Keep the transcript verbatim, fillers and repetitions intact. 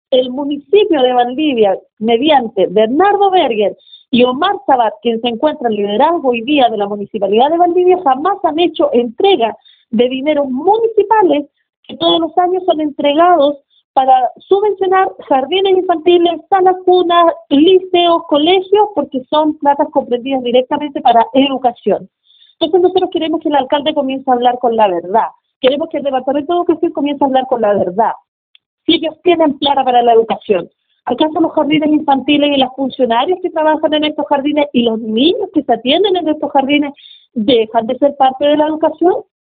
el municipio de Valdivia, mediante Bernardo Berger y Omar Sabat, quien se encuentra en liderazgo hoy día de la Municipalidad de Valdivia, jamás han hecho entrega de dineros municipales que todos los años son entregados para subvencionar jardines infantiles, salas cunas, liceos, colegios, porque son platas comprendidas directamente para educación. Entonces nosotros queremos que el alcalde comience a hablar con la verdad. Queremos que el Departamento de Educación comience a hablar con la verdad. Si ellos tienen plata para la educación, ¿acaso los jardines infantiles y los funcionarios que trabajan en estos jardines y los niños que se atienden en estos jardines dejan de ser parte de la educación?